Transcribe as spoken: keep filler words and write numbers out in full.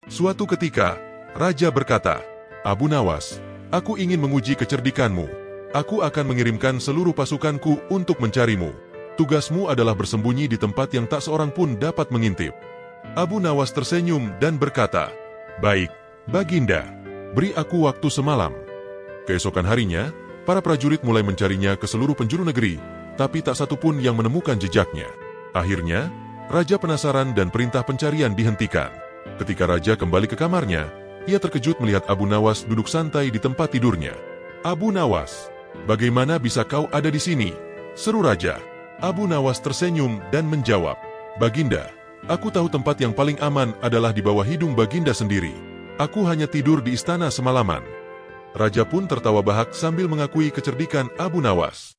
Suatu ketika, Raja berkata, "Abu Nawas, aku ingin menguji kecerdikanmu. Aku akan mengirimkan seluruh pasukanku untuk mencarimu. Tugasmu adalah bersembunyi di tempat yang tak seorang pun dapat mengintip." Abu Nawas tersenyum dan berkata, "Baik, Baginda, beri aku waktu semalam." Keesokan harinya, para prajurit mulai mencarinya ke seluruh penjuru negeri, tapi tak satu pun yang menemukan jejaknya. Akhirnya, Raja penasaran dan perintah pencarian dihentikan. Ketika Raja kembali ke kamarnya, ia terkejut melihat Abu Nawas duduk santai di tempat tidurnya. "Abu Nawas, bagaimana bisa kau ada di sini?" seru Raja. Abu Nawas tersenyum dan menjawab, "Baginda, aku tahu tempat yang paling aman adalah di bawah hidung Baginda sendiri. Aku hanya tidur di istana semalaman." Raja pun tertawa bahak sambil mengakui kecerdikan Abu Nawas.